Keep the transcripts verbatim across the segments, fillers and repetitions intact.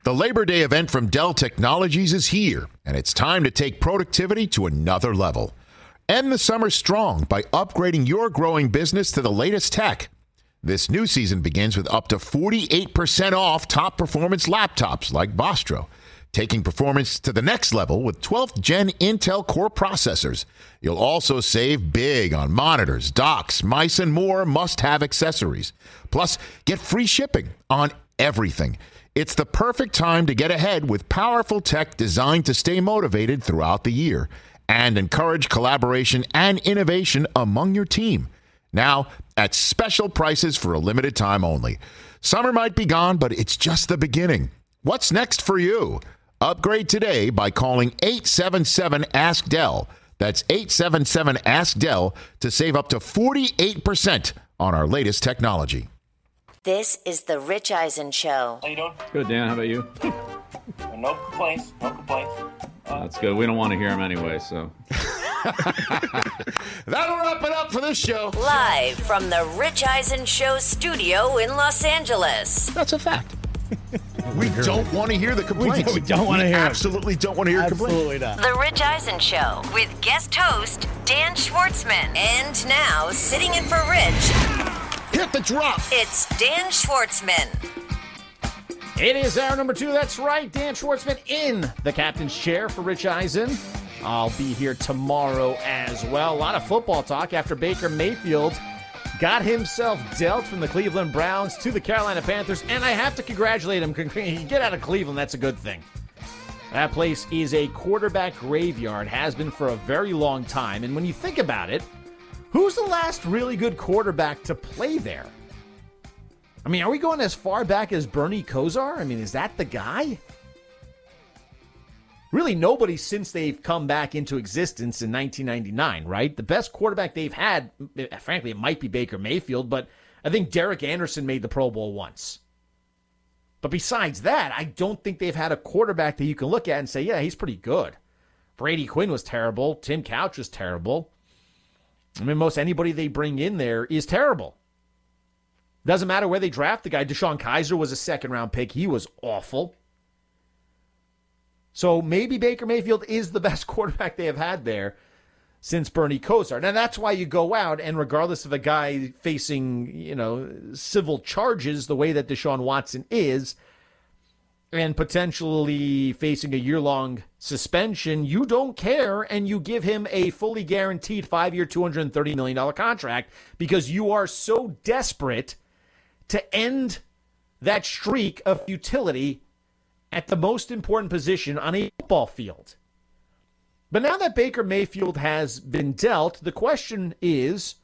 The Labor Day event from Dell Technologies is here, and it's time to take productivity to another level. End the summer strong by upgrading your growing business to the latest tech. This new season begins with up to forty-eight percent off top performance laptops like Vostro, taking performance to the next level with twelfth gen Intel Core processors. You'll also save big on monitors, docks, mice, and more must-have accessories. Plus, get free shipping on everything. It's the perfect time to get ahead with powerful tech designed to stay motivated throughout the year and encourage collaboration and innovation among your team. Now, at special prices for a limited time only. Summer might be gone, but it's just the beginning. What's next for you? Upgrade today by calling eight seven seven ask Dell. That's eight seven seven ask Dell to save up to forty-eight percent on our latest technology. This is the Rich Eisen Show. How you doing? Good, Dan. How about you? No complaints. No complaints. Uh, That's good. We don't want to hear him anyway, so. That'll wrap it up for this show. Live from the Rich Eisen Show studio in Los Angeles. That's a fact. We don't want to hear the complaints. We don't want to hear Absolutely don't want to hear Absolutely complaints. not. The Rich Eisen Show with guest host Dan Schwartzman. And now, sitting in for Rich, hit the drop. It's Dan Schwartzman. It is hour number two. That's right. Dan Schwartzman in the captain's chair for Rich Eisen. I'll be here tomorrow as well. A lot of football talk after Baker Mayfield got himself dealt from the Cleveland Browns to the Carolina Panthers. And I have to congratulate him. Get out of Cleveland. That's a good thing. That place is a quarterback graveyard, has been for a very long time. And when you think about it, who's the last really good quarterback to play there? I mean, are we going as far back as Bernie Kosar? I mean, is that the guy? Really, nobody since they've come back into existence in nineteen ninety-nine, right? The best quarterback they've had, frankly, it might be Baker Mayfield, but I think Derek Anderson made the Pro Bowl once. But besides that, I don't think they've had a quarterback that you can look at and say, yeah, he's pretty good. Brady Quinn was terrible. Tim Couch was terrible. I mean, most anybody they bring in there is terrible. Doesn't matter where they draft the guy. Deshaun Kaiser was a second-round pick. He was awful. So maybe Baker Mayfield is the best quarterback they have had there since Bernie Kosar. Now, that's why you go out, and regardless of a guy facing, you know, civil charges the way that Deshaun Watson is, and potentially facing a year-long suspension, you don't care, and you give him a fully guaranteed five-year, two hundred thirty million dollars contract because you are so desperate to end that streak of futility at the most important position on a football field. But now that Baker Mayfield has been dealt, the question is,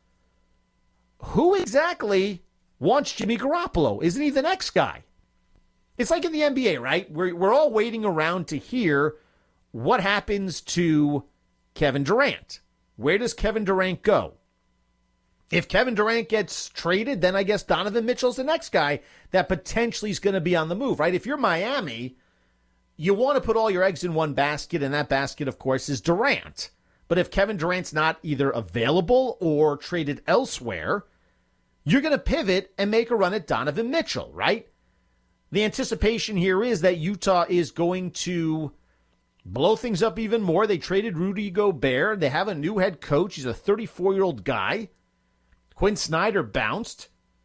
who exactly wants Jimmy Garoppolo? Isn't he the next guy? It's like in the N B A, right? We're, we're all waiting around to hear what happens to Kevin Durant. Where does Kevin Durant go? If Kevin Durant gets traded, then I guess Donovan Mitchell's the next guy that potentially is going to be on the move, right? If you're Miami, you want to put all your eggs in one basket, and that basket, of course, is Durant. But if Kevin Durant's not either available or traded elsewhere, you're going to pivot and make a run at Donovan Mitchell, right? The anticipation here is that Utah is going to blow things up even more. They traded Rudy Gobert. They have a new head coach. He's a thirty-four-year-old guy. Quinn Snyder bounced.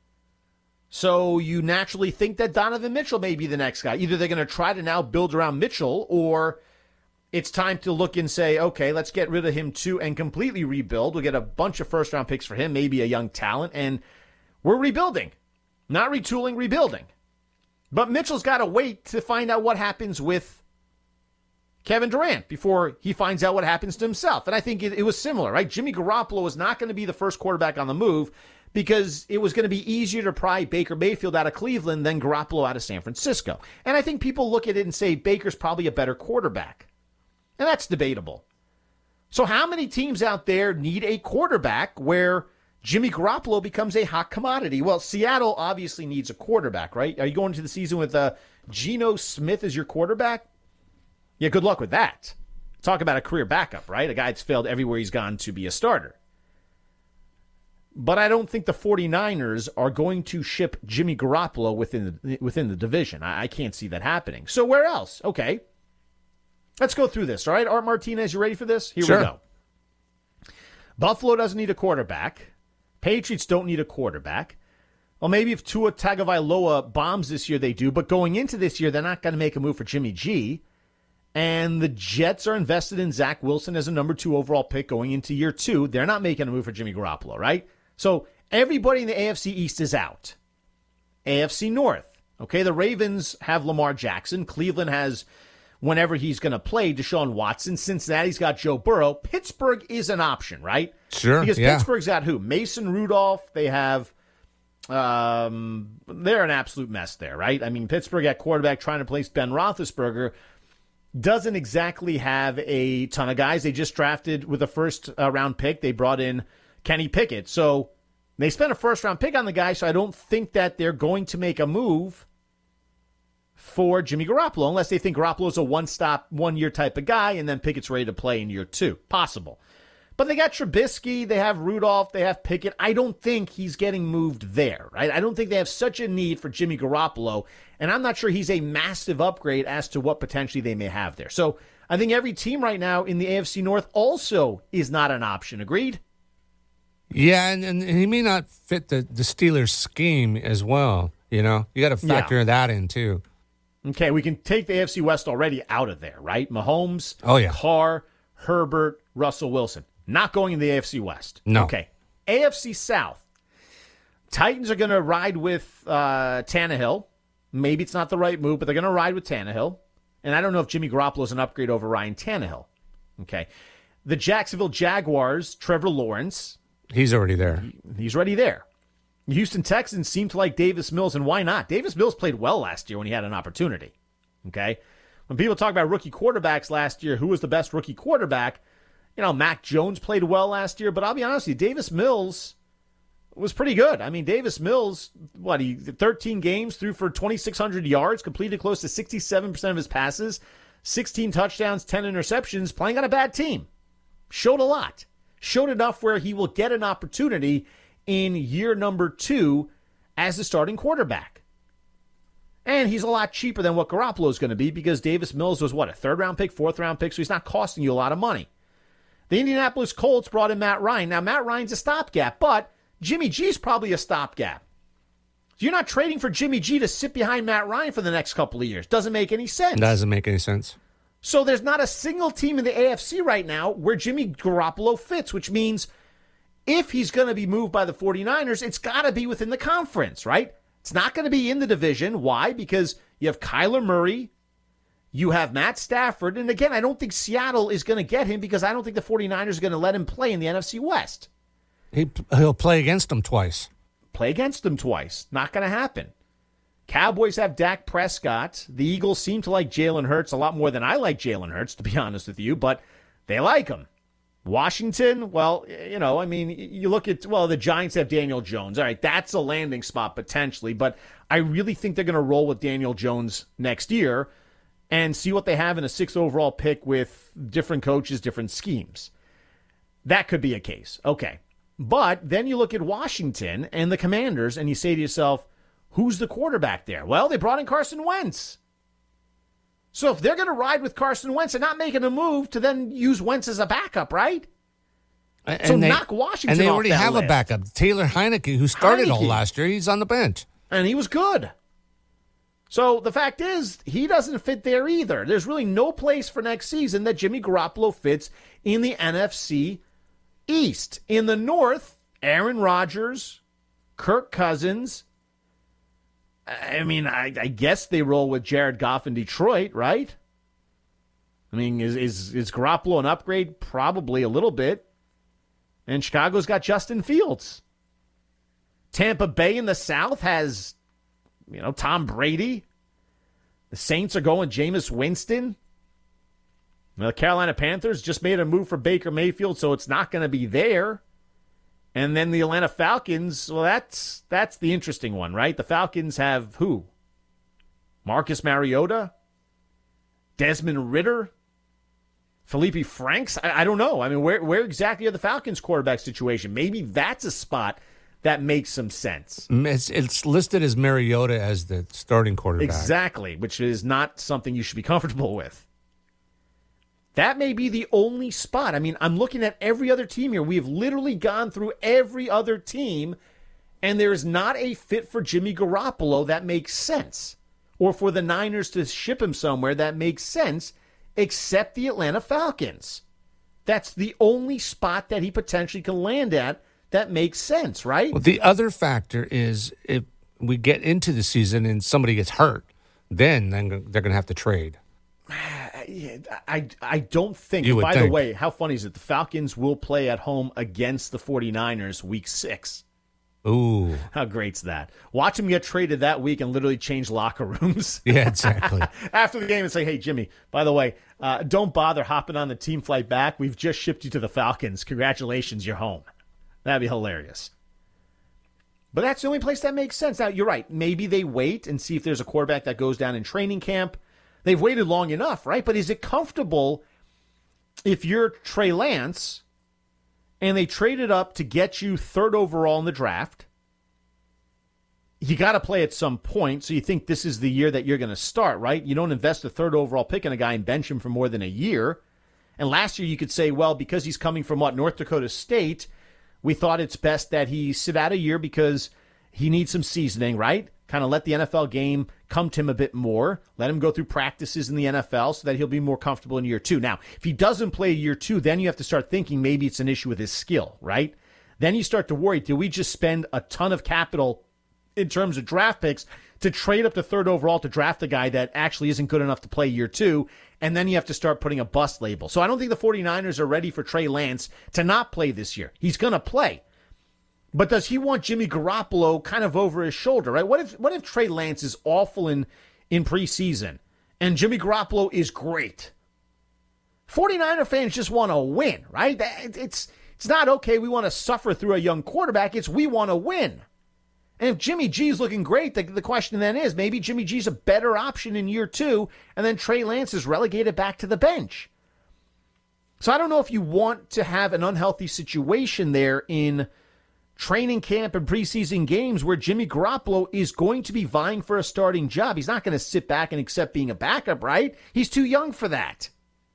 So you naturally think that Donovan Mitchell may be the next guy. Either they're going to try to now build around Mitchell, or it's time to look and say, okay, let's get rid of him too and completely rebuild. We'll get a bunch of first-round picks for him, maybe a young talent, and we're rebuilding. Not retooling, rebuilding. But Mitchell's got to wait to find out what happens with Kevin Durant before he finds out what happens to himself. And I think it, it was similar, right? Jimmy Garoppolo was not going to be the first quarterback on the move because it was going to be easier to pry Baker Mayfield out of Cleveland than Garoppolo out of San Francisco. And I think people look at it and say Baker's probably a better quarterback. And that's debatable. So how many teams out there need a quarterback where Jimmy Garoppolo becomes a hot commodity? Well, Seattle obviously needs a quarterback, right? Are you going into the season with uh, Geno Smith as your quarterback? Yeah, good luck with that. Talk about a career backup, right? A guy that's failed everywhere he's gone to be a starter. But I don't think the 49ers are going to ship Jimmy Garoppolo within the, within the division. I, I can't see that happening. So where else? Okay. Let's go through this, all right? Art Martinez, you ready for this? Here Sure. we go. Buffalo doesn't need a quarterback. Patriots don't need a quarterback. Well, maybe if Tua Tagovailoa bombs this year, they do. But going into this year, they're not going to make a move for Jimmy G. And the Jets are invested in Zach Wilson as a number two overall pick going into year two. They're not making a move for Jimmy Garoppolo, right? So everybody in the A F C East is out. A F C North. Okay, the Ravens have Lamar Jackson. Cleveland has, whenever he's going to play, Deshaun Watson. Cincinnati's got Joe Burrow. Pittsburgh is an option, right? Sure, Because yeah. Pittsburgh's got who? Mason Rudolph. They have, um, they're an absolute mess there, right? I mean, Pittsburgh at quarterback trying to place Ben Roethlisberger doesn't exactly have a ton of guys. They just drafted with a first uh, round pick. They brought in Kenny Pickett. So they spent a first round pick on the guy, so I don't think that they're going to make a move for Jimmy Garoppolo unless they think Garoppolo's a one-stop, one-year type of guy, and then Pickett's ready to play in year two. Possible. But they got Trubisky, they have Rudolph, they have Pickett. I don't think he's getting moved there, right? I don't think they have such a need for Jimmy Garoppolo, and I'm not sure he's a massive upgrade as to what potentially they may have there. So I think every team right now in the A F C North also is not an option. Agreed? Yeah, and, and he may not fit the, the Steelers' scheme as well. You know, you got to factor Yeah. that in too. Okay, we can take the A F C West already out of there, right? Mahomes, Oh, yeah. Carr, Herbert, Russell Wilson. Not going in the A F C West. No. Okay. A F C South. Titans are going to ride with uh, Tannehill. Maybe it's not the right move, but they're going to ride with Tannehill. And I don't know if Jimmy Garoppolo is an upgrade over Ryan Tannehill. Okay. The Jacksonville Jaguars, Trevor Lawrence. He's already there. He's already there. The Houston Texans seem to like Davis Mills, and why not? Davis Mills played well last year when he had an opportunity. Okay? When people talk about rookie quarterbacks last year, who was the best rookie quarterback? You know, Mac Jones played well last year, but I'll be honest with you, Davis Mills was pretty good. I mean, Davis Mills, what, he thirteen games, threw for twenty-six hundred yards, completed close to sixty-seven percent of his passes, sixteen touchdowns, ten interceptions, playing on a bad team. Showed a lot. Showed enough where he will get an opportunity in year number two as the starting quarterback. And he's a lot cheaper than what Garoppolo is going to be because Davis Mills was, what, a third-round pick, fourth-round pick, so he's not costing you a lot of money. The Indianapolis Colts brought in Matt Ryan. Now, Matt Ryan's a stopgap, but Jimmy G's probably a stopgap. You're not trading for Jimmy G to sit behind Matt Ryan for the next couple of years. Doesn't make any sense. Doesn't make any sense. So there's not a single team in the A F C right now where Jimmy Garoppolo fits, which means if he's going to be moved by the 49ers, it's got to be within the conference, right? It's not going to be in the division. Why? Because you have Kyler Murray, you have Matt Stafford, and again, I don't think Seattle is going to get him because I don't think the 49ers are going to let him play in the N F C West. He, he'll play against them twice. Play against them twice. Not going to happen. Cowboys have Dak Prescott. The Eagles seem to like Jalen Hurts a lot more than I like Jalen Hurts, to be honest with you, but they like him. Washington, well, you know, I mean, you look at, well, the Giants have Daniel Jones. All right, that's a landing spot potentially, but I really think they're going to roll with Daniel Jones next year and see what they have in a sixth overall pick with different coaches, different schemes. That could be a case. Okay. But then you look at Washington and the Commanders and you say to yourself, who's the quarterback there? Well, they brought in Carson Wentz. So if they're going to ride with Carson Wentz, they're not making a move to then use Wentz as a backup, right? And so they, knock Washington And they off already that have list. a backup. Taylor Heineke, who started all Heineke. last year, he's on the bench. And he was good. So the fact is, he doesn't fit there either. There's really no place for next season that Jimmy Garoppolo fits in the N F C East. In the North, Aaron Rodgers, Kirk Cousins. I mean, I, I guess they roll with Jared Goff in Detroit, right? I mean, is, is, is Garoppolo an upgrade? Probably a little bit. And Chicago's got Justin Fields. Tampa Bay in the South has, you know, Tom Brady. The Saints are going Jameis Winston. The Carolina Panthers just made a move for Baker Mayfield, so it's not going to be there. And then the Atlanta Falcons, well, that's that's the interesting one, right? The Falcons have who? Marcus Mariota? Desmond Ridder? Felipe Franks? I, I don't know. I mean, where where exactly are the Falcons' quarterback situation? Maybe that's a spot that makes some sense. It's, it's listed as Mariota as the starting quarterback. Exactly, which is not something you should be comfortable with. That may be the only spot. I mean, I'm looking at every other team here. We have literally gone through every other team, and there is not a fit for Jimmy Garoppolo that makes sense, or for the Niners to ship him somewhere that makes sense, except the Atlanta Falcons. That's the only spot that he potentially can land at that makes sense, right? Well, the other factor is if we get into the season and somebody gets hurt, then they're going to have to trade. I, I don't think. You would By think. the way, how funny is it? The Falcons will play at home against the 49ers week six. Ooh. How great's that? Watch him get traded that week and literally change locker rooms. Yeah, exactly. After the game and say, hey, Jimmy, by the way, uh, don't bother hopping on the team flight back. We've just shipped you to the Falcons. Congratulations, you're home. That'd be hilarious. But that's the only place that makes sense. Now, you're right. Maybe they wait and see if there's a quarterback that goes down in training camp. They've waited long enough, right? But is it comfortable if you're Trey Lance and they traded up to get you third overall in the draft? You got to play at some point, so you think this is the year that you're going to start, right? You don't invest a third overall pick in a guy and bench him for more than a year. And last year you could say, well, because he's coming from, what, North Dakota State, we thought it's best that he sit out a year because he needs some seasoning, right? Kind of let the N F L game come to him a bit more. Let him go through practices in the N F L so that he'll be more comfortable in year two. Now, if he doesn't play year two, then you have to start thinking maybe it's an issue with his skill, right? Then you start to worry, do we just spend a ton of capital in terms of draft picks to trade up to third overall to draft a guy that actually isn't good enough to play year two? And then you have to start putting a bust label. So I don't think the 49ers are ready for Trey Lance to not play this year. He's going to play. But does he want Jimmy Garoppolo kind of over his shoulder, right? What if what if Trey Lance is awful in, in preseason and Jimmy Garoppolo is great? 49er fans just want to win, right? It's, it's not, okay, we want to suffer through a young quarterback. It's we want to win. And if Jimmy G's looking great, the, the question then is, maybe Jimmy G's a better option in year two, and then Trey Lance is relegated back to the bench. So I don't know if you want to have an unhealthy situation there in training camp and preseason games where Jimmy Garoppolo is going to be vying for a starting job. He's not going to sit back and accept being a backup, right? He's too young for that.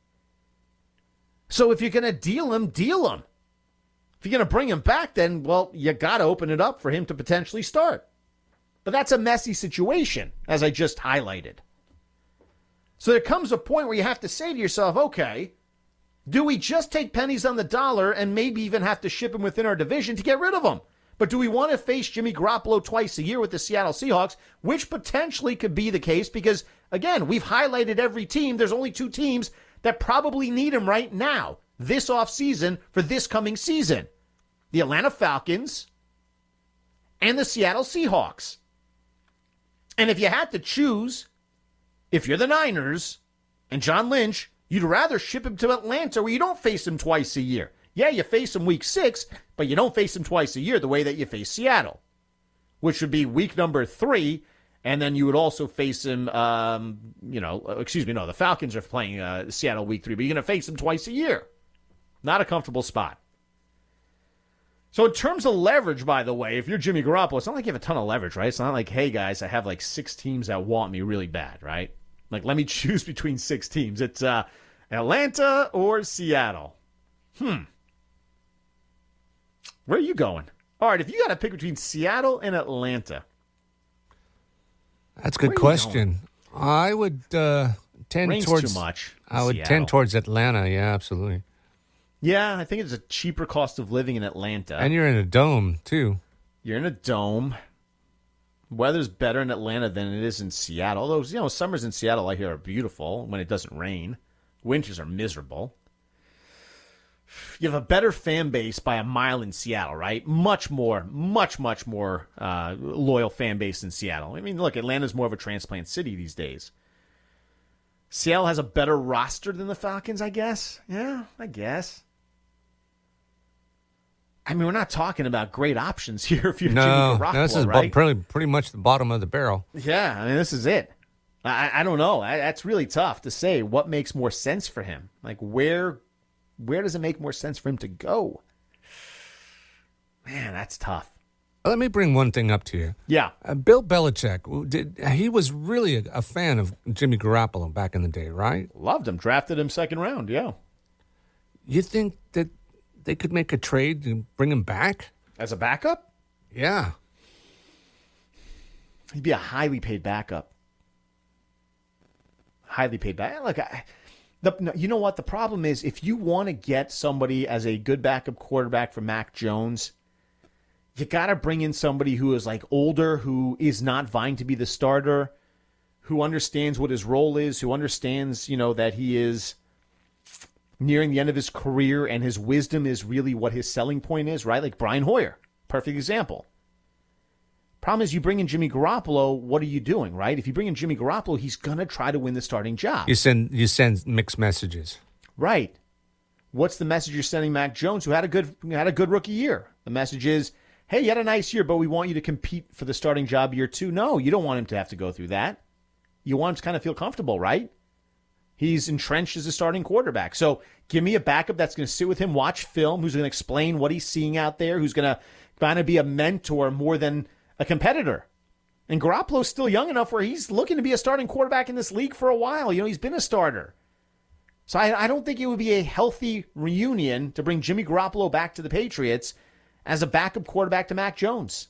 So if you're going to deal him, deal him. If you're going to bring him back, then, well, you got to open it up for him to potentially start. But that's a messy situation, as I just highlighted. So there comes a point where you have to say to yourself, okay, do we just take pennies on the dollar and maybe even have to ship him within our division to get rid of him? But do we want to face Jimmy Garoppolo twice a year with the Seattle Seahawks, which potentially could be the case because, again, we've highlighted every team. There's only two teams that probably need him right now, this offseason for this coming season. The Atlanta Falcons and the Seattle Seahawks. And if you had to choose, if you're the Niners and John Lynch, you'd rather ship him to Atlanta where you don't face him twice a year. Yeah, you face him week six, but you don't face him twice a year the way that you face Seattle, which would be week number three, and then you would also face him, um, you know, excuse me, no, the Falcons are playing uh, Seattle week three, but you're going to face him twice a year. Not a comfortable spot. So in terms of leverage, by the way, if you're Jimmy Garoppolo, it's not like you have a ton of leverage, right? It's not like, hey, guys, I have like six teams that want me really bad, right? Like, let me choose between six teams. It's uh, Atlanta or Seattle. Hmm. Where are you going? All right, if you got to pick between Seattle and Atlanta. That's a good question. I would uh, tend Rain's towards too much. I would Seattle. tend towards Atlanta. Yeah, absolutely. Yeah, I think it's a cheaper cost of living in Atlanta. And you're in a dome too. You're in a dome. Weather's better in Atlanta than it is in Seattle. Although, you know, summers in Seattle I hear are beautiful when it doesn't rain. Winters are miserable. You have a better fan base by a mile in Seattle, right? Much more, much, much more uh, loyal fan base in Seattle. I mean, look, Atlanta's more of a transplant city these days. Seattle has a better roster than the Falcons, I guess. Yeah, I guess. I mean, we're not talking about great options here if you're no, Jimmy Garoppolo, no, this is right? pretty, pretty much the bottom of the barrel. Yeah, I mean, this is it. I, I don't know. I, that's really tough to say what makes more sense for him. Like, where where does it make more sense for him to go? Man, that's tough. Let me bring one thing up to you. Yeah. Uh, Bill Belichick, did, he was really a, a fan of Jimmy Garoppolo back in the day, right? Loved him. Drafted him second round, yeah. You think that they could make a trade and bring him back? As a backup? Yeah. He'd be a highly paid backup. Highly paid backup. Look, I, the, no, you know what? The problem is if you want to get somebody as a good backup quarterback for Mac Jones, you got to bring in somebody who is like older, who is not vying to be the starter, who understands what his role is, who understands, you know, that he is nearing the end of his career and his wisdom is really what his selling point is, right? Like Brian Hoyer, perfect example. Problem is you bring in Jimmy Garoppolo, what are you doing, right? If you bring in Jimmy Garoppolo, he's going to try to win the starting job. You send you send mixed messages. Right. What's the message you're sending Mac Jones, who had a good who had a good rookie year? The message is, hey, you had a nice year, but we want you to compete for the starting job year two. No, you don't want him to have to go through that. You want him to kind of feel comfortable, right? He's entrenched as a starting quarterback. So give me a backup that's going to sit with him, watch film, who's going to explain what he's seeing out there, who's going to kind of be a mentor more than a competitor. And Garoppolo's still young enough where he's looking to be a starting quarterback in this league for a while. You know, he's been a starter. So I, I don't think it would be a healthy reunion to bring Jimmy Garoppolo back to the Patriots as a backup quarterback to Mac Jones.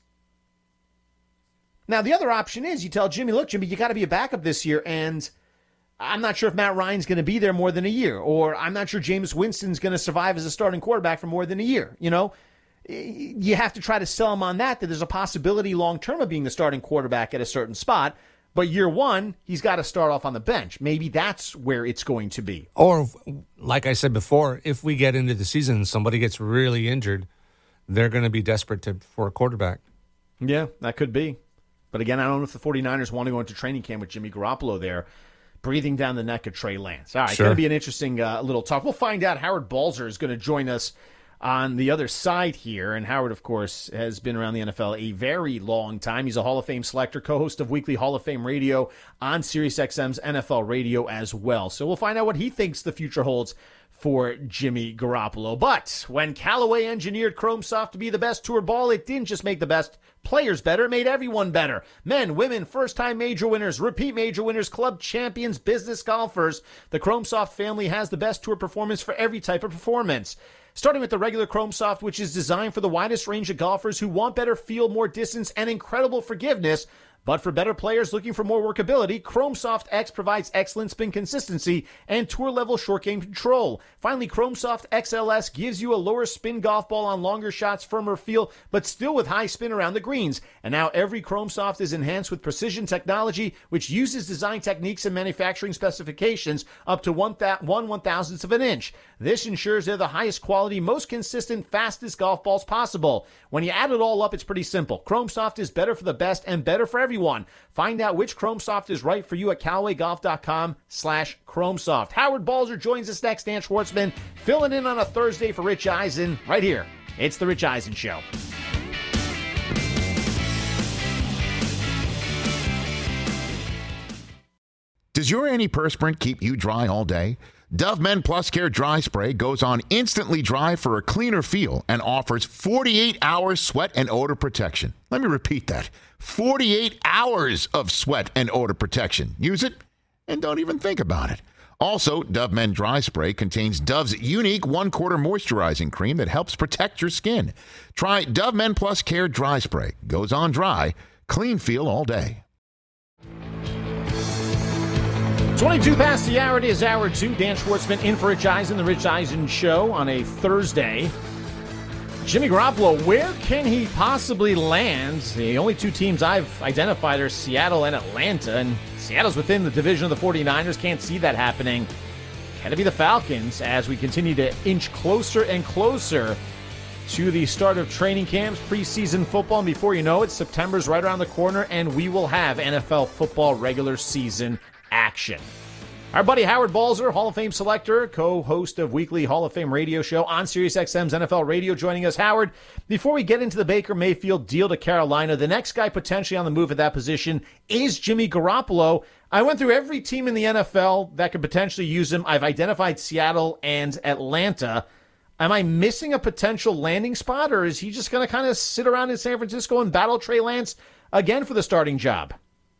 Now, the other option is you tell Jimmy, look, Jimmy, you got to be a backup this year, and I'm not sure if Matt Ryan's going to be there more than a year, or I'm not sure Jameis Winston's going to survive as a starting quarterback for more than a year. You know, you have to try to sell him on that, that there's a possibility long-term of being the starting quarterback at a certain spot. But year one, he's got to start off on the bench. Maybe that's where it's going to be. Or, like I said before, if we get into the season and somebody gets really injured, they're going to be desperate to, for a quarterback. Yeah, that could be. But again, I don't know if the 49ers want to go into training camp with Jimmy Garoppolo there, breathing down the neck of Trey Lance. All right, sure. Going to be an interesting uh, little talk. We'll find out. Howard Balzer is going to join us on the other side here. And Howard, of course, has been around the N F L a very long time. He's a Hall of Fame selector, co-host of Weekly Hall of Fame Radio on SiriusXM's N F L Radio as well. So we'll find out what he thinks the future holds for Jimmy Garoppolo. But when Callaway engineered ChromeSoft to be the best tour ball, it didn't just make the best players better, it made everyone better. Men, women, first-time major winners, repeat major winners, club champions, business golfers. The ChromeSoft family has the best tour performance for every type of performance. Starting with the regular ChromeSoft, which is designed for the widest range of golfers who want better feel, more distance, and incredible forgiveness. But for better players looking for more workability, ChromeSoft X provides excellent spin consistency and tour-level short game control. Finally, ChromeSoft X L S gives you a lower spin golf ball on longer shots, firmer feel, but still with high spin around the greens. And now every ChromeSoft is enhanced with precision technology, which uses design techniques and manufacturing specifications up to one one one thousandth of an inch. This ensures they're the highest quality, most consistent, fastest golf balls possible. When you add it all up, it's pretty simple. ChromeSoft is better for the best and better for everyone. Everyone. Find out which ChromeSoft is right for you at Callaway Golf dot com slash ChromeSoft. Howard Balzer joins us next. Dan Schwartzman filling in on a Thursday for Rich Eisen right here. It's The Rich Eisen Show. Does your antiperspirant keep you dry all day? Dove Men Plus Care Dry Spray goes on instantly dry for a cleaner feel and offers forty-eight hours sweat and odor protection. Let me repeat that. forty-eight hours of sweat and odor protection. Use it and don't even think about it. Also, Dove Men Dry Spray contains Dove's unique one-quarter moisturizing cream that helps protect your skin. Try Dove Men Plus Care Dry Spray. Goes on dry, clean feel all day. twenty-two past the hour. It is hour two. Dan Schwartzman in for Rich Eisen, The Rich Eisen Show on a Thursday. Jimmy Garoppolo, where can he possibly land? The only two teams I've identified are Seattle and Atlanta, and Seattle's within the division of the 49ers. Can't see that happening. Can it be the Falcons as we continue to inch closer and closer to the start of training camps, preseason football, and before you know it, September's right around the corner, and we will have N F L football regular season action. Our buddy Howard Balzer, Hall of Fame selector, co-host of weekly Hall of Fame radio show on SiriusXM's N F L Radio, joining us. Howard, before we get into the Baker Mayfield deal to Carolina, the next guy potentially on the move at that position is Jimmy Garoppolo. I went through every team in the N F L that could potentially use him. I've identified Seattle and Atlanta. Am I missing a potential landing spot, or is he just going to kind of sit around in San Francisco and battle Trey Lance again for the starting job?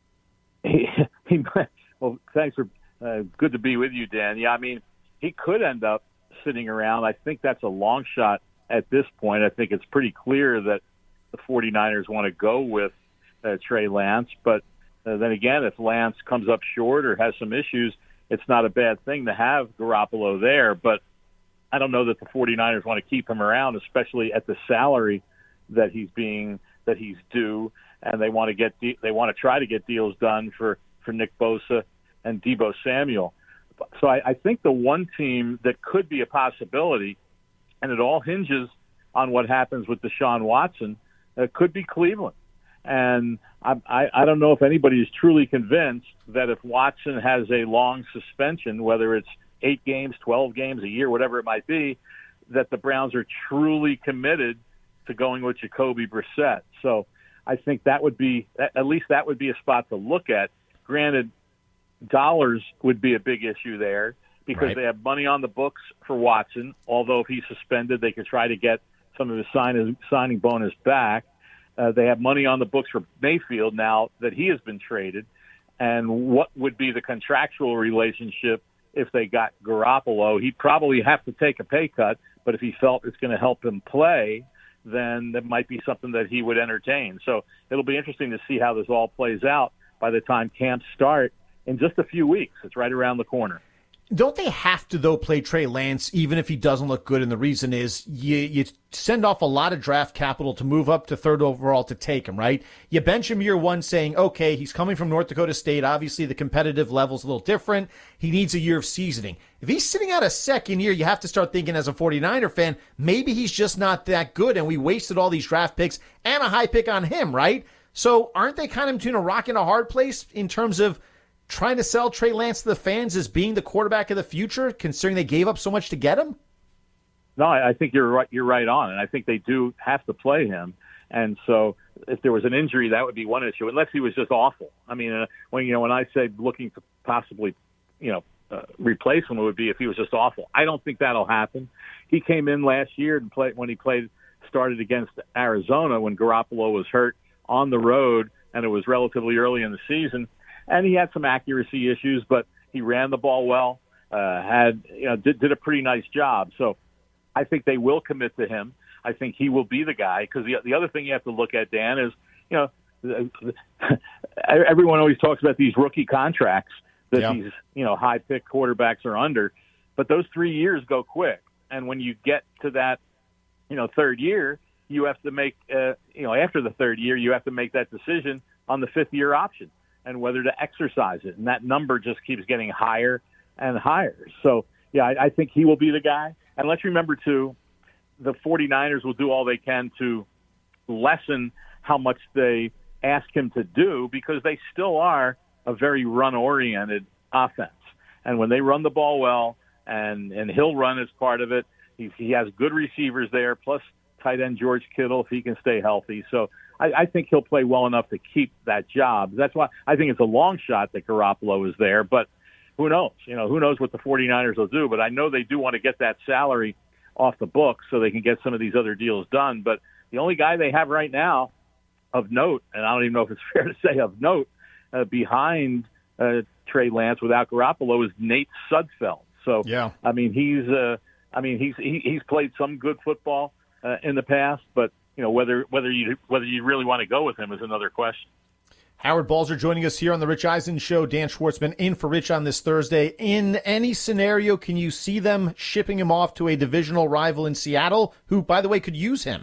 He, he, well, thanks for uh, good to be with you, Dan. Yeah, I mean, he could end up sitting around. I think that's a long shot at this point. I think it's pretty clear that the 49ers want to go with uh, Trey Lance. But uh, then again, if Lance comes up short or has some issues, it's not a bad thing to have Garoppolo there. But I don't know that the 49ers want to keep him around, especially at the salary that he's being that he's due, and they want to get de- they want to try to get deals done for, for Nick Bosa and Deebo Samuel. So I, I think the one team that could be a possibility, and it all hinges on what happens with Deshaun Watson, uh, could be Cleveland. And I, I, I don't know if anybody is truly convinced that if Watson has a long suspension, whether it's eight games, twelve games, a year, whatever it might be, that the Browns are truly committed to going with Jacoby Brissett. So I think that would be, at least that would be a spot to look at. Granted, dollars would be a big issue there because right. they have money on the books for Watson, although if he's suspended, they could try to get some of his sign- signing bonus back. Uh, they have money on the books for Mayfield now that he has been traded. And what would be the contractual relationship if they got Garoppolo? He'd probably have to take a pay cut, but if he felt it's going to help him play, then that might be something that he would entertain. So it'll be interesting to see how this all plays out by the time camps start in just a few weeks. It's right around the corner. Don't they have to, though, play Trey Lance, even if he doesn't look good? And the reason is you, you send off a lot of draft capital to move up to third overall to take him, right? You bench him year one saying, okay, he's coming from North Dakota State. Obviously, the competitive level's a little different. He needs a year of seasoning. If he's sitting out a second year, you have to start thinking as a 49er fan, maybe he's just not that good, and we wasted all these draft picks and a high pick on him, right? So aren't they kind of between a rock and a hard place in terms of trying to sell Trey Lance to the fans as being the quarterback of the future, considering they gave up so much to get him? No, I think you're right. You're right on, and I think they do have to play him. And so, if there was an injury, that would be one issue, unless he was just awful. I mean, uh, when you know, when I say looking to possibly, you know, uh, replace him, it would be if he was just awful. I don't think that'll happen. He came in last year and played when he played, started against Arizona when Garoppolo was hurt on the road, and it was relatively early in the season. And he had some accuracy issues, but he ran the ball well, uh, had, you know, did, did a pretty nice job. So I think they will commit to him. I think he will be the guy, because the, the other thing you have to look at, Dan, is, you know, everyone always talks about these rookie contracts that yeah. these, you know, high-pick quarterbacks are under, but those three years go quick. And when you get to that, you know, third year, you have to make, uh, you know, after the third year, you have to make that decision on the fifth-year option and whether to exercise it. And that number just keeps getting higher and higher. So, yeah, I, I think he will be the guy. And let's remember, too, the 49ers will do all they can to lessen how much they ask him to do, because they still are a very run-oriented offense. And when they run the ball well, and, and he'll run as part of it, he, he has good receivers there, plus tight end George Kittle if he can stay healthy. So I, I think he'll play well enough to keep that job. That's why I think it's a long shot that Garoppolo is there, but who knows? You know, who knows what the 49ers will do, but I know they do want to get that salary off the books so they can get some of these other deals done. But the only guy they have right now of note, and I don't even know if it's fair to say of note, uh, behind uh, Trey Lance without Garoppolo is Nate Sudfeld. So, yeah. I mean, he's, uh, I mean, he's he, he's played some good football uh, in the past, but you know, whether whether you whether you really want to go with him is another question. Howard Balzer joining us here on the Rich Eisen Show. Dan Schwartzman in for Rich on this Thursday. In any scenario, can you see them shipping him off to a divisional rival in Seattle, who, by the way, could use him?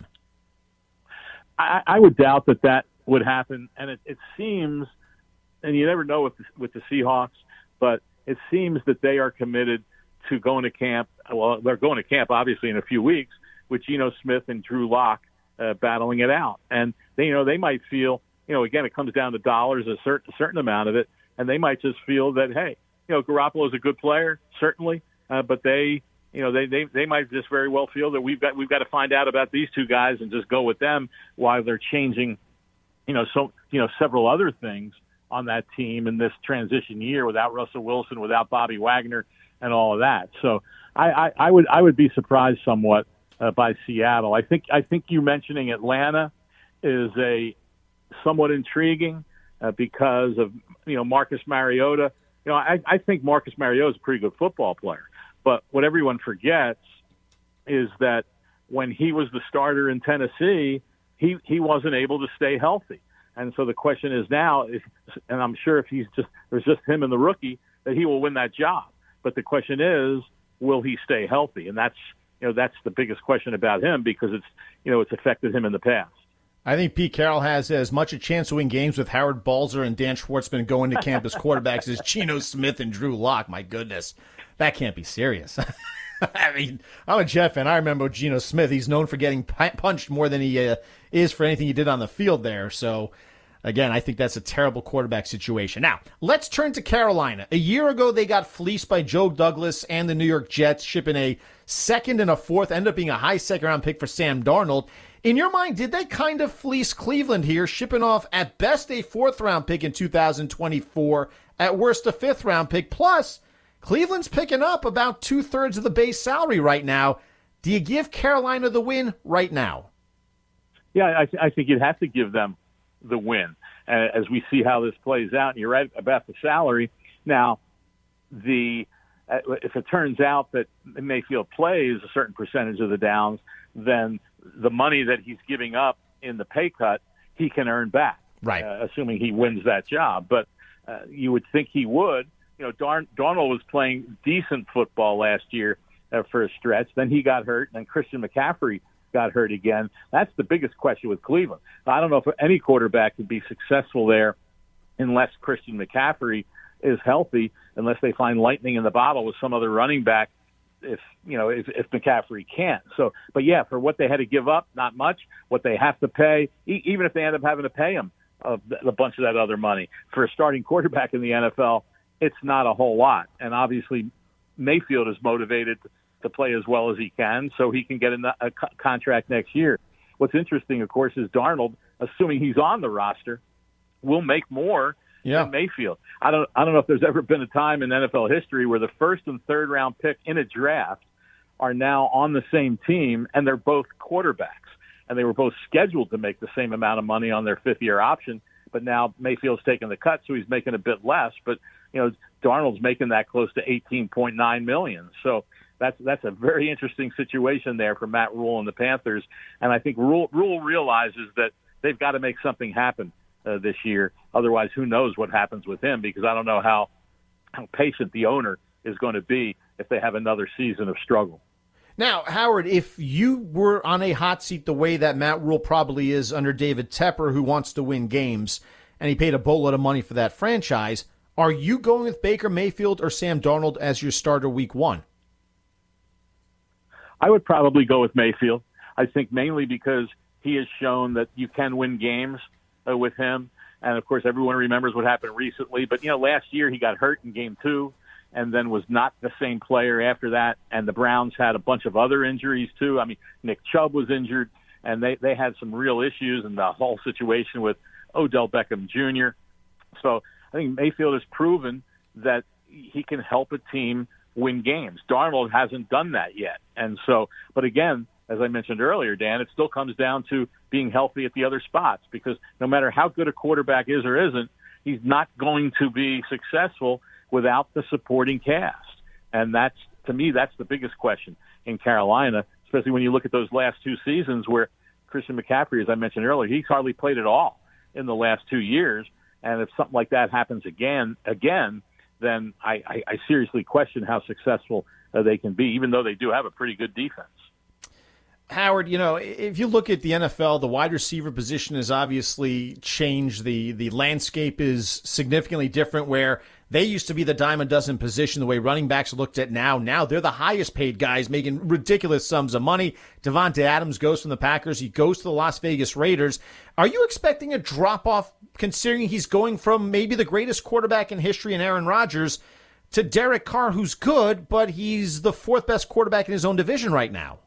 I, I would doubt that that would happen, and it, it seems, and you never know with the, with the Seahawks, but it seems that they are committed to going to camp. Well, they're going to camp, obviously, in a few weeks with Geno Smith and Drew Lock uh, battling it out. And, they, you know, they might feel, you know, again, it comes down to dollars, a certain, a certain amount of it, and they might just feel that, hey, you know, Garoppolo is a good player, certainly, uh, but they, you know, they, they they might just very well feel that we've got we've got to find out about these two guys and just go with them while they're changing, you know, so you know several other things on that team in this transition year without Russell Wilson, without Bobby Wagner, and all of that. So I, I, I would I would be surprised somewhat uh, by Seattle. I think I think you mentioning Atlanta is a somewhat intriguing uh, because of you know Marcus Mariota. You know, I, I think Marcus Mariota is a pretty good football player. But what everyone forgets is that when he was the starter in Tennessee, he, he wasn't able to stay healthy. And so the question is now, if, and I'm sure if he's just there's just him and the rookie, that he will win that job. But the question is, will he stay healthy? And that's you know that's the biggest question about him because it's you know it's affected him in the past. I think Pete Carroll has as much a chance to win games with Howard Balzer and Dan Schwartzman going to camp as quarterbacks as Geno Smith and Drew Lock. My goodness, that can't be serious. I mean, I'm a Jet fan. I remember Geno Smith. He's known for getting punched more than he uh, is for anything he did on the field there. So, again, I think that's a terrible quarterback situation. Now, let's turn to Carolina. A year ago, they got fleeced by Joe Douglas and the New York Jets, shipping a second and a fourth, ended up being a high second-round pick for Sam Darnold. In your mind, did they kind of fleece Cleveland here, shipping off at best a fourth-round pick in two thousand twenty-four, at worst a fifth-round pick? Plus, Cleveland's picking up about two-thirds of the base salary right now. Do you give Carolina the win right now? Yeah, I, th- I think you'd have to give them the win uh, as we see how this plays out. And you're right about the salary. Now, the uh, if it turns out that Mayfield plays a certain percentage of the downs, then the money that he's giving up in the pay cut, he can earn back, right? Uh, assuming he wins that job. But uh, you would think he would. You know, Darn- Darnold was playing decent football last year uh, for a stretch. Then he got hurt, and then Christian McCaffrey got hurt again. That's the biggest question with Cleveland. I don't know if any quarterback could be successful there unless Christian McCaffrey is healthy, unless they find lightning in the bottle with some other running back. If you know, if, if McCaffrey can't. So, but yeah, for what they had to give up, not much. What they have to pay, e- even if they end up having to pay him a, a bunch of that other money for a starting quarterback in the N F L, it's not a whole lot. And obviously, Mayfield is motivated to play as well as he can, so he can get a, a co- contract next year. What's interesting, of course, is Darnold, assuming he's on the roster, will make more yeah. than Mayfield. I don't I don't know if there's ever been a time in N F L history where the first and third round pick in a draft are now on the same team, and they're both quarterbacks. And they were both scheduled to make the same amount of money on their fifth-year option, but now Mayfield's taking the cut, so he's making a bit less. But, you know, Darnold's making that close to eighteen point nine million dollars. So that's that's a very interesting situation there for Matt Rule and the Panthers. And I think Rule, Rule realizes that they've got to make something happen uh, this year. Otherwise, who knows what happens with him, because I don't know how, how patient the owner is going to be if they have another season of struggle. Now, Howard, if you were on a hot seat the way that Matt Rule probably is under David Tepper, who wants to win games, and he paid a boatload of money for that franchise, are you going with Baker Mayfield or Sam Darnold as your starter week one? I would probably go with Mayfield. I think mainly because he has shown that you can win games uh, with him. And, of course, everyone remembers what happened recently. But, you know, last year he got hurt in game two and then was not the same player after that. And the Browns had a bunch of other injuries, too. I mean, Nick Chubb was injured, and they, they had some real issues in the whole situation with Odell Beckham Junior So I think Mayfield has proven that he can help a team win games. Darnold hasn't done that yet. And so, but again, as I mentioned earlier, Dan, it still comes down to being healthy at the other spots, because no matter how good a quarterback is or isn't, he's not going to be successful without the supporting cast. And that's, to me, that's the biggest question in Carolina, especially when you look at those last two seasons where Christian McCaffrey, as I mentioned earlier, he's hardly played at all in the last two years. And if something like that happens again, again, then I, I, I seriously question how successful uh, they can be, even though they do have a pretty good defense. Howard, you know, if you look at the N F L, the wide receiver position has obviously changed. The the landscape is significantly different, where they used to be the dime a dozen position, the way running backs are looked at now. Now they're the highest paid guys making ridiculous sums of money. Devontae Adams goes from the Packers. He goes to the Las Vegas Raiders. Are you expecting a drop-off, considering he's going from maybe the greatest quarterback in history in Aaron Rodgers to Derek Carr, who's good, but he's the fourth best quarterback in his own division right now.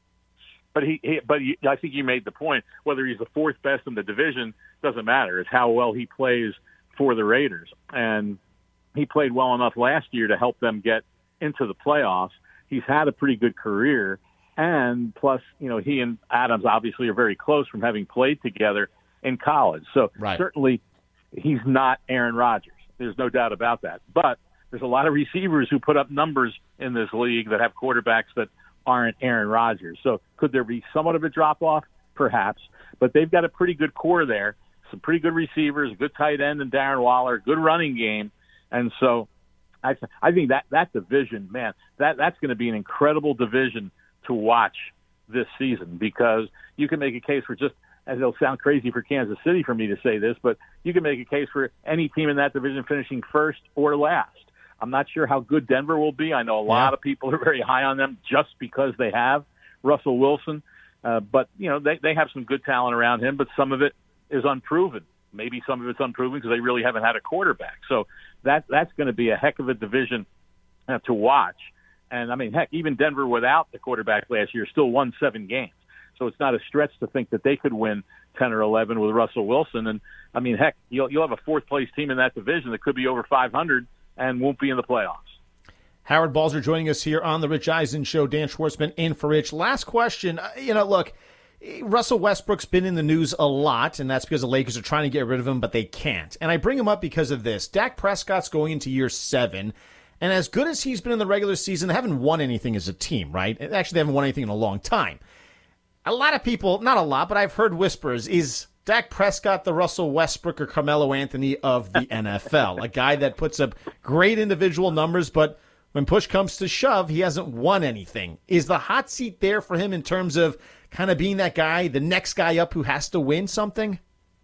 But he, he but he, I think you made the point. Whether he's the fourth best in the division doesn't matter. It's how well he plays for the Raiders, and he played well enough last year to help them get into the playoffs. He's had a pretty good career, and plus, you know, he and Adams obviously are very close from having played together in college. So right. certainly he's not Aaron Rodgers. There's no doubt about that. But there's a lot of receivers who put up numbers in this league that have quarterbacks that aren't Aaron Rodgers. So could there be somewhat of a drop-off? Perhaps. But they've got a pretty good core there, some pretty good receivers, a good tight end in Darren Waller, good running game. And so I, I think that, that division, man, that, that's going to be an incredible division to watch this season, because you can make a case for just, as it'll sound crazy for Kansas City for me to say this, but you can make a case for any team in that division finishing first or last. I'm not sure how good Denver will be. I know a lot yeah. of people are very high on them just because they have Russell Wilson. Uh, but, you know, they, they have some good talent around him, but some of it is unproven. Maybe some of it's unproven because they really haven't had a quarterback. So that that's going to be a heck of a division uh, to watch. And, I mean, heck, even Denver without the quarterback last year still won seven games. So it's not a stretch to think that they could win ten or eleven with Russell Wilson. And, I mean, heck, you'll, you'll have a fourth-place team in that division that could be over five hundred and won't be in the playoffs. Howard Balzer joining us here on the Rich Eisen Show. Dan Schwartzman in for Rich. Last question. You know, look, Russell Westbrook's been in the news a lot, and that's because the Lakers are trying to get rid of him, but they can't. And I bring him up because of this. Dak Prescott's going into year seven, and as good as he's been in the regular season, they haven't won anything as a team, right? Actually, they haven't won anything in a long time. A lot of people, not a lot, but I've heard whispers, is Dak Prescott the Russell Westbrook or Carmelo Anthony of the N F L? A guy that puts up great individual numbers, but when push comes to shove, he hasn't won anything. Is the hot seat there for him in terms of kind of being that guy, the next guy up who has to win something?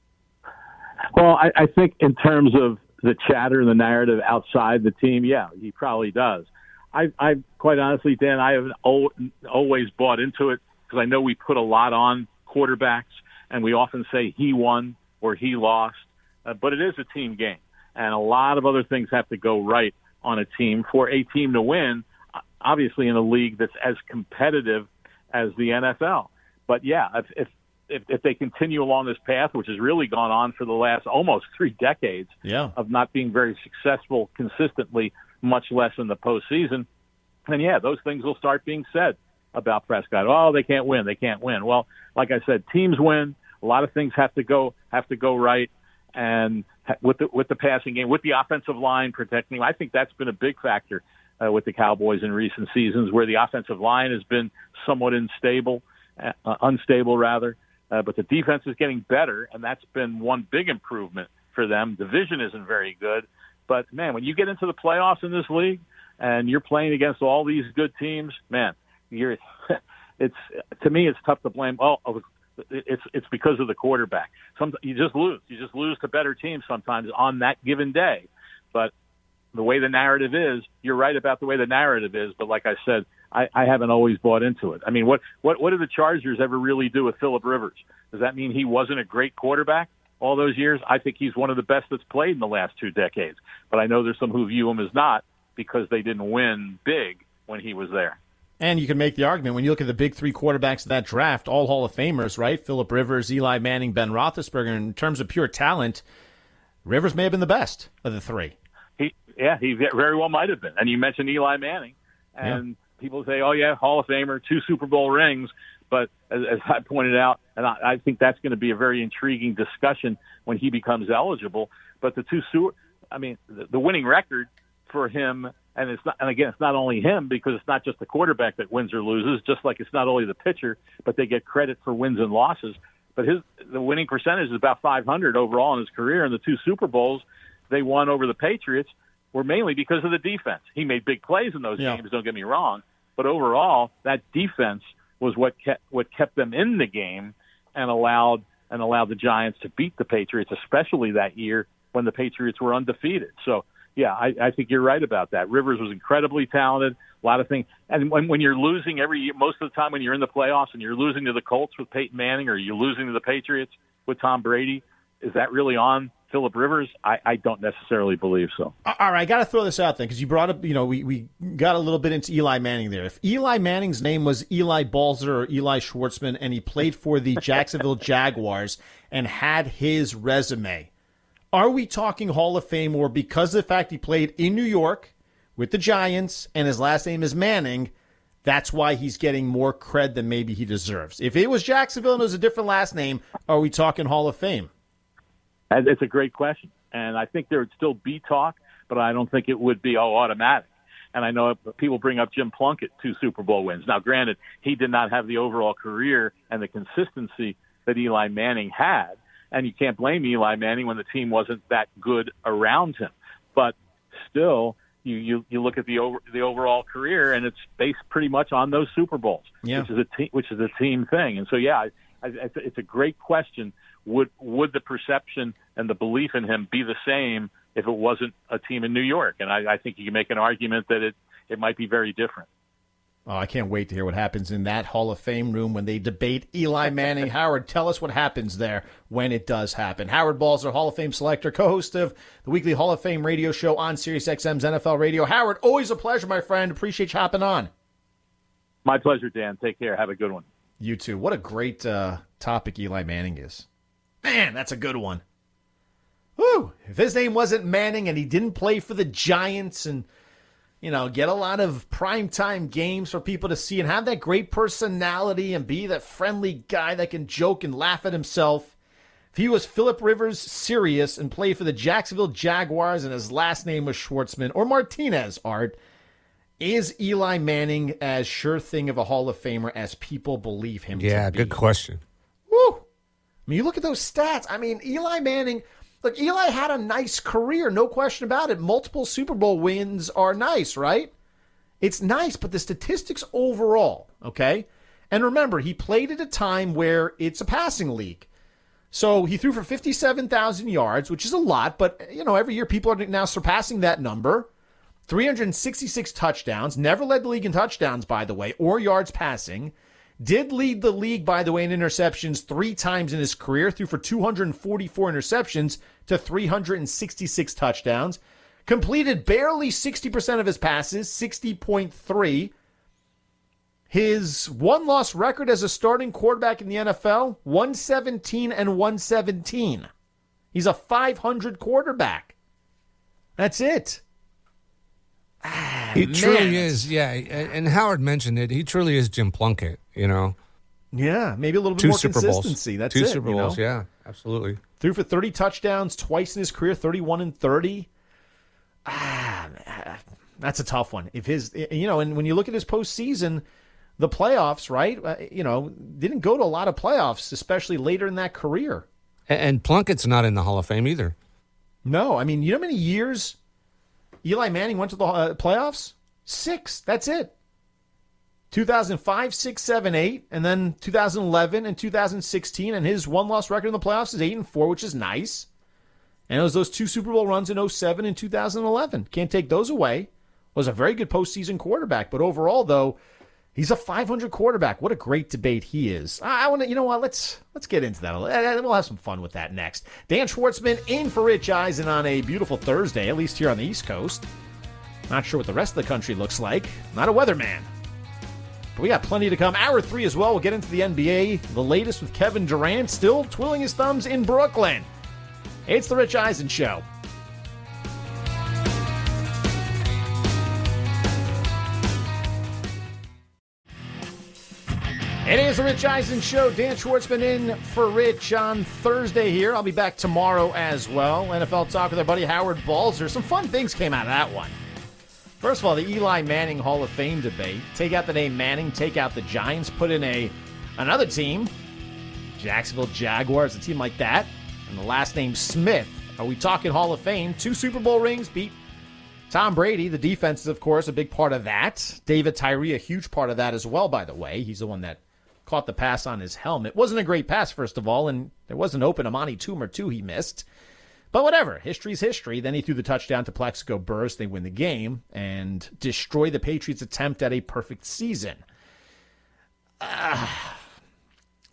Well, I, I think in terms of the chatter and the narrative outside the team, yeah, he probably does. I, I quite honestly, Dan, I haven't always bought into it because I know we put a lot on quarterbacks, and we often say he won or he lost, uh, but it is a team game, and a lot of other things have to go right on a team for a team to win, obviously in a league that's as competitive as the N F L. But, yeah, if, if if if they continue along this path, which has really gone on for the last almost three decades yeah. of not being very successful consistently, much less in the postseason, then, yeah, those things will start being said about Prescott. Oh, they can't win. They can't win. Well, like I said, teams win. A lot of things have to go have to go right. And with the with the passing game, with the offensive line protecting, I think that's been a big factor uh, with the Cowboys in recent seasons, where the offensive line has been somewhat unstable, uh, unstable rather. Uh, but the defense is getting better, and that's been one big improvement for them. Division isn't very good, but man, when you get into the playoffs in this league and you're playing against all these good teams, man, you're it's to me it's tough to blame. Oh. It's it's because of the quarterback. Some you just lose. You just lose to better teams sometimes on that given day. But the way the narrative is, you're right about the way the narrative is. But like I said, I, I haven't always bought into it. I mean, what, what what did the Chargers ever really do with Phillip Rivers? Does that mean he wasn't a great quarterback all those years? I think he's one of the best that's played in the last two decades. But I know there's some who view him as not because they didn't win big when he was there. And you can make the argument, when you look at the big three quarterbacks of that draft, all Hall of Famers, right? Phillip Rivers, Eli Manning, Ben Roethlisberger. In terms of pure talent, Rivers may have been the best of the three. He, yeah, he very well might have been. And you mentioned Eli Manning. And yeah. people say, oh, yeah, Hall of Famer, two Super Bowl rings. But as, as I pointed out, and I, I think that's going to be a very intriguing discussion when he becomes eligible. But the two, I mean, the, the winning record for him, and it's not, and again, it's not only him because it's not just the quarterback that wins or loses, just like it's not only the pitcher, but they get credit for wins and losses. But his the winning percentage is about five hundred overall in his career, and the two Super Bowls they won over the Patriots were mainly because of the defense. He made big plays in those yeah. games, don't get me wrong, but overall, that defense was what kept what kept them in the game and allowed and allowed the Giants to beat the Patriots, especially that year when the Patriots were undefeated. So. Yeah, I, I think you're right about that. Rivers was incredibly talented, a lot of things. And when, when you're losing every year, most of the time when you're in the playoffs and you're losing to the Colts with Peyton Manning or you're losing to the Patriots with Tom Brady, is that really on Phillip Rivers, I, I don't necessarily believe so. All right, I got to throw this out there because you brought up, you know, we, we got a little bit into Eli Manning there. If Eli Manning's name was Eli Balzer or Eli Schwartzman and he played for the Jacksonville Jaguars and had his resume, are we talking Hall of Fame, or because of the fact he played in New York with the Giants and his last name is Manning, that's why he's getting more cred than maybe he deserves? If it was Jacksonville and it was a different last name, are we talking Hall of Fame? It's a great question, and I think there would still be talk, but I don't think it would be all automatic. And I know people bring up Jim Plunkett, two Super Bowl wins. Now, granted, he did not have the overall career and the consistency that Eli Manning had, and you can't blame Eli Manning when the team wasn't that good around him. But still, you you, you look at the over, the overall career, and it's based pretty much on those Super Bowls, yeah. which is a te- which is a team thing. And so, yeah, I, I, it's a great question. Would would the perception and the belief in him be the same if it wasn't a team in New York? And I, I think you can make an argument that it, it might be very different. Oh, I can't wait to hear what happens in that Hall of Fame room when they debate Eli Manning. Howard, tell us what happens there when it does happen. Howard Balzer, Hall of Fame selector, co-host of the weekly Hall of Fame radio show on SiriusXM's N F L Radio. Howard, always a pleasure, my friend. Appreciate you hopping on. My pleasure, Dan. Take care. Have a good one. You too. What a great uh, topic Eli Manning is. Man, that's a good one. Woo! If his name wasn't Manning and he didn't play for the Giants and, you know, get a lot of primetime games for people to see and have that great personality and be that friendly guy that can joke and laugh at himself. If he was Phillip Rivers serious and played for the Jacksonville Jaguars and his last name was Schwartzman or Martinez, Art, is Eli Manning as sure thing of a Hall of Famer as people believe him yeah, to be? Good question. Woo! I mean, you look at those stats. I mean, Eli Manning, look, Eli had a nice career, no question about it. Multiple Super Bowl wins are nice, right? It's nice, but the statistics overall, okay? And remember, he played at a time where it's a passing league. So he threw for fifty-seven thousand yards, which is a lot, but, you know, every year people are now surpassing that number. three hundred sixty-six touchdowns, never led the league in touchdowns, by the way, or yards passing. Did lead the league, by the way, in interceptions three times in his career, threw for two hundred forty-four interceptions to three hundred sixty-six touchdowns. Completed barely sixty percent of his passes, sixty point three. His one-loss record as a starting quarterback in the N F L, one seventeen and one seventeen. He's a five hundred quarterback. That's it. Ah, he man. truly is, yeah. And Howard mentioned it. He truly is Jim Plunkett, you know. Yeah, maybe a little bit Two more Super consistency. Bowls. That's Two it. Super you know? Bowls, yeah, absolutely. Threw for thirty touchdowns twice in his career, thirty-one and thirty. Ah, that's a tough one. If his, you know, and when you look at his postseason, the playoffs, right? Uh, you know, didn't go to a lot of playoffs, especially later in that career. And, and Plunkett's not in the Hall of Fame either. No, I mean, you know how many years Eli Manning went to the uh, playoffs? Six. That's it. two thousand five, six, seven, eight, and then two thousand eleven and two thousand sixteen, and his one-loss record in the playoffs is eight and four, which is nice. And it was those two Super Bowl runs in oh seven and two thousand eleven. Can't take those away. Was a very good postseason quarterback, but overall, though, he's a five hundred quarterback. What a great debate he is. I, I want to, you know what? Let's let's get into that. We'll have some fun with that next. Dan Schwartzman in for Rich Eisen on a beautiful Thursday, at least here on the East Coast. Not sure what the rest of the country looks like. Not a weatherman. But we got plenty to come. Hour three as well. We'll get into the N B A. The latest with Kevin Durant still twiddling his thumbs in Brooklyn. It's the Rich Eisen Show. It is the Rich Eisen Show. Dan Schwartzman in for Rich on Thursday here. I'll be back tomorrow as well. N F L Talk with our buddy Howard Balzer. Some fun things came out of that one. First of all, the Eli Manning Hall of Fame debate. Take out the name Manning, take out the Giants, put in a another team, Jacksonville Jaguars, a team like that, and the last name Smith. Are we talking Hall of Fame? Two Super Bowl rings, beat Tom Brady. The defense is, of course, a big part of that. David Tyree, a huge part of that as well, by the way. He's the one that caught the pass on his helmet. Wasn't a great pass, first of all, and there was an open Amani Toomer, too, he missed. But whatever, history's history. Then he threw the touchdown to Plaxico Burress. They win the game and destroy the Patriots' attempt at a perfect season. Uh,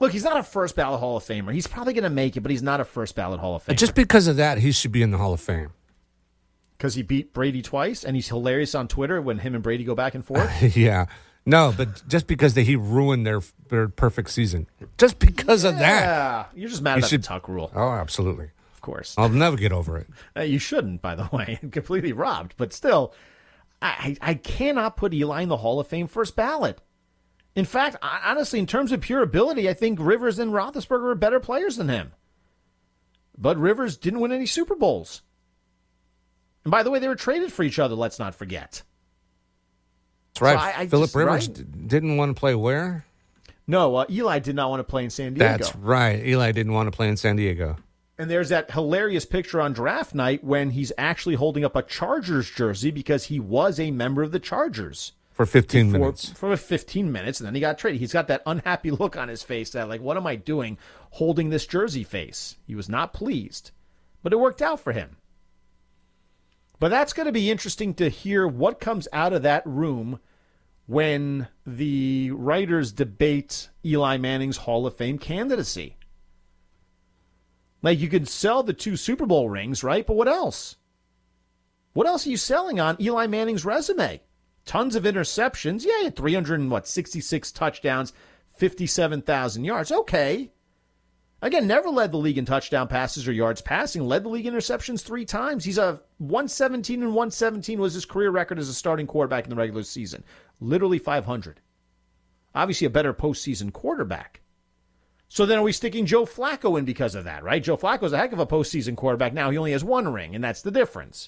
Look, he's not a first ballot Hall of Famer. He's probably going to make it, but he's not a first ballot Hall of Famer. Just because of that, he should be in the Hall of Fame. Because he beat Brady twice, and he's hilarious on Twitter when him and Brady go back and forth? Yeah. No, but just because they, he ruined their, their perfect season. Just because yeah. of that. Yeah. You're just mad You about should- the Tuck rule. Oh, absolutely. Of course. I'll never get over it. Uh, you shouldn't, by the way. Completely robbed. But still, I, I cannot put Eli in the Hall of Fame first ballot. In fact, I, honestly, in terms of pure ability, I think Rivers and Roethlisberger are better players than him. But Rivers didn't win any Super Bowls. And by the way, they were traded for each other, let's not forget. That's right. So I- I Phillip just- Rivers right? d- didn't want to play where? No, uh, Eli did not want to play in San Diego. That's right. Eli didn't want to play in San Diego. And there's that hilarious picture on draft night when he's actually holding up a Chargers jersey because he was a member of the Chargers. For fifteen for, minutes. For fifteen minutes, and then he got traded. He's got that unhappy look on his face that, like, what am I doing holding this jersey face? He was not pleased. But it worked out for him. But that's going to be interesting to hear what comes out of that room when the writers debate Eli Manning's Hall of Fame candidacy. Like, you could sell the two Super Bowl rings, right? But what else? What else are you selling on Eli Manning's resume? Tons of interceptions. Yeah, he had three hundred and what, sixty-six touchdowns, fifty-seven thousand yards. Okay. Again, never led the league in touchdown passes or yards passing. Led the league in interceptions three times. He's a one seventeen and one seventeen was his career record as a starting quarterback in the regular season. Literally five hundred. Obviously a better postseason quarterback. So then are we sticking Joe Flacco in because of that, right? Joe Flacco's a heck of a postseason quarterback now. He only has one ring, and that's the difference.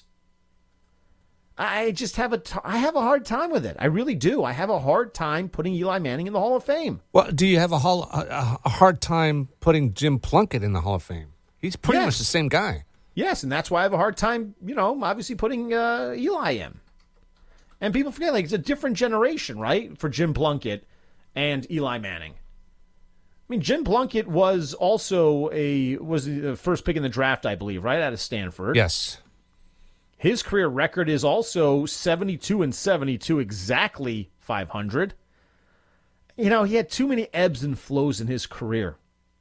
I just have a t- I have a hard time with it. I really do. I have a hard time putting Eli Manning in the Hall of Fame. Well, do you have a, hall, a, a hard time putting Jim Plunkett in the Hall of Fame? He's pretty Yes. much the same guy. Yes, and that's why I have a hard time, you know, obviously putting uh, Eli in. And people forget, like, it's a different generation, right, for Jim Plunkett and Eli Manning. I mean, Jim Plunkett was also a was the first pick in the draft, I believe, right, out of Stanford. Yes. His career record is also seventy-two and seventy-two, exactly five hundred. You know, he had too many ebbs and flows in his career.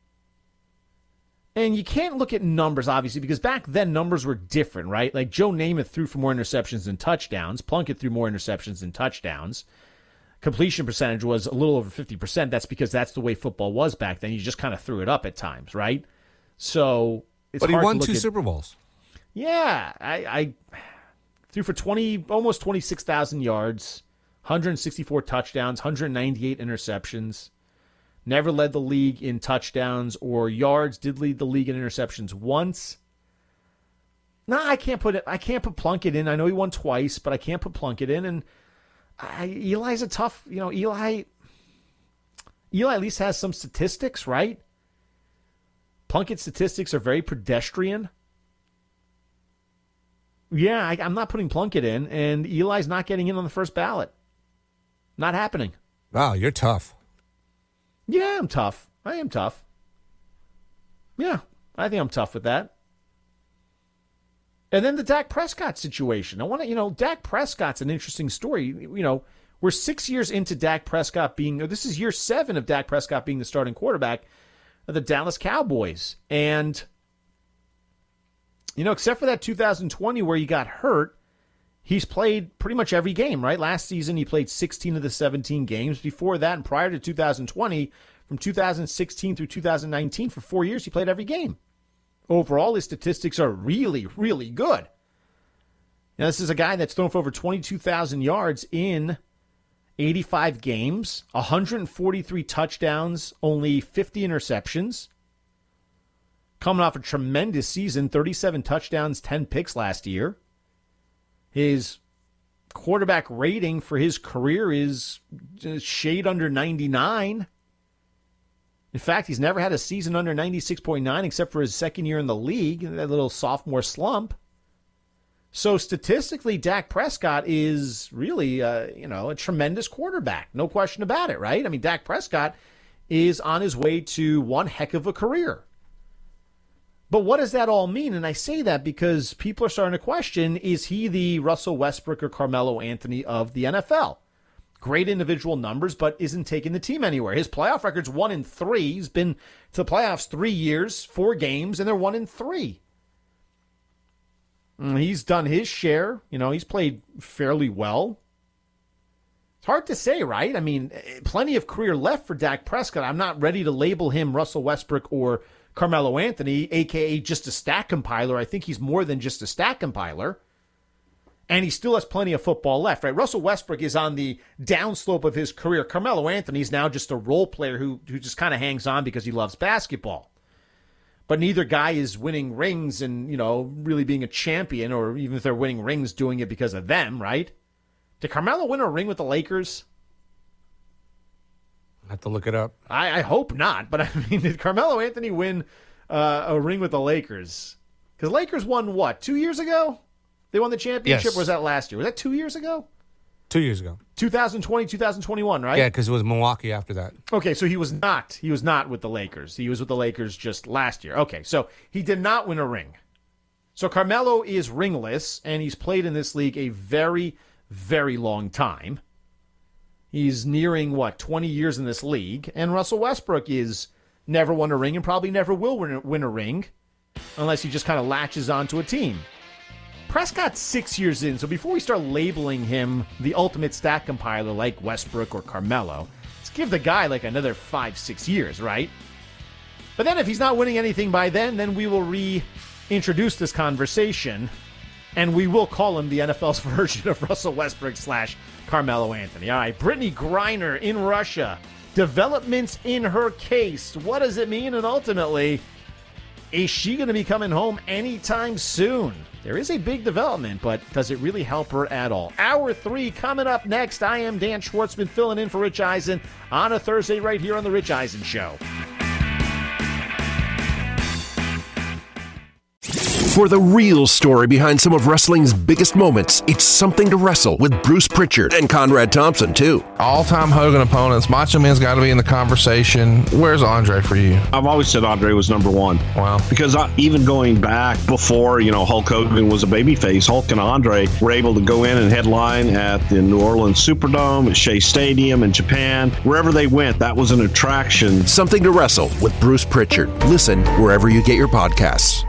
And you can't look at numbers, obviously, because back then numbers were different, right? Like Joe Namath threw for more interceptions than touchdowns. Plunkett threw more interceptions than touchdowns. Completion percentage was a little over fifty percent. That's because that's the way football was back then. You just kind of threw it up at times, right? So it's But he hard won to look two at, Super Bowls. Yeah, I, I threw for twenty, almost twenty-six thousand yards, one hundred sixty-four touchdowns, one hundred ninety-eight interceptions. Never led the league in touchdowns or yards. Did lead the league in interceptions once. No, I can't put it. I can't put Plunkett in. I know he won twice, but I can't put Plunkett in. And I, Eli's a tough. You know, Eli. Eli at least has some statistics, right? Plunkett's statistics are very pedestrian. Yeah, I, I'm not putting Plunkett in, and Eli's not getting in on the first ballot. Not happening. Wow, you're tough. Yeah, I'm tough. I am tough. Yeah, I think I'm tough with that. And then the Dak Prescott situation. I want to, you know, Dak Prescott's an interesting story. You know, we're six years into Dak Prescott being, this is year seven of Dak Prescott being the starting quarterback of the Dallas Cowboys. And, you know, except for that two thousand twenty where he got hurt, he's played pretty much every game, right? Last season, he played sixteen of the seventeen games. Before that, and prior to two thousand twenty, from two thousand sixteen through two thousand nineteen, for four years, he played every game. Overall, his statistics are really, really good. Now, this is a guy that's thrown for over twenty-two thousand yards in eighty-five games, one hundred forty-three touchdowns, only fifty interceptions. Coming off a tremendous season, thirty-seven touchdowns, ten picks last year. His quarterback rating for his career is a shade under ninety-nine. In fact, he's never had a season under ninety-six point nine except for his second year in the league, that little sophomore slump. So statistically, Dak Prescott is really, uh, you know, a tremendous quarterback. No question about it, right? I mean, Dak Prescott is on his way to one heck of a career. But what does that all mean? And I say that because people are starting to question, is he the Russell Westbrook or Carmelo Anthony of the N F L? Great individual numbers, but isn't taking the team anywhere. His playoff record's one and three. He's been to the playoffs three years, four games, and they're one and three. And he's done his share. You know, he's played fairly well. It's hard to say, right? I mean, plenty of career left for Dak Prescott. I'm not ready to label him Russell Westbrook or Carmelo Anthony, a k a just a stat compiler. I think he's more than just a stat compiler. And he still has plenty of football left, right? Russell Westbrook is on the downslope of his career. Carmelo Anthony is now just a role player who, who just kind of hangs on because he loves basketball. But neither guy is winning rings and, you know, really being a champion, or even if they're winning rings, doing it because of them, right? Did Carmelo win a ring with the Lakers? I have to look it up. I, I hope not. But, I mean, did Carmelo Anthony win uh, a ring with the Lakers? Because Lakers won, what, two years ago? They won the championship, Yes. or was that last year? Was that two years ago? Two years ago. twenty twenty, twenty twenty-one, right? Yeah, because it was Milwaukee after that. Okay, so he was not. He was not with the Lakers. He was with the Lakers just last year. Okay, so he did not win a ring. So Carmelo is ringless, and he's played in this league a very, very long time. He's nearing, what, twenty years in this league. And Russell Westbrook is never won a ring and probably never will win a, win a ring unless he just kind of latches onto a team. Prescott's six years in, so before we start labeling him the ultimate stat compiler like Westbrook or Carmelo, let's give the guy like another five, six years, right? But then if he's not winning anything by then, then we will reintroduce this conversation, and we will call him the N F L's version of Russell Westbrook slash Carmelo Anthony. All right, Brittany Griner in Russia. Developments in her case. What does it mean? And ultimately, is she going to be coming home anytime soon? There is a big development, but does it really help her at all? Hour three coming up next. I am Dan Schwartzman filling in for Rich Eisen on a Thursday right here on The Rich Eisen Show. For the real story behind some of wrestling's biggest moments, it's Something to Wrestle with Bruce Pritchard and Conrad Thompson, too. All-time Hogan opponents. Macho Man's got to be in the conversation. Where's Andre for you? I've always said Andre was number one. Wow. Because I, even going back before, you know, Hulk Hogan was a babyface, Hulk and Andre were able to go in and headline at the New Orleans Superdome, at Shea Stadium in Japan. Wherever they went, that was an attraction. Something to Wrestle with Bruce Pritchard. Listen wherever you get your podcasts.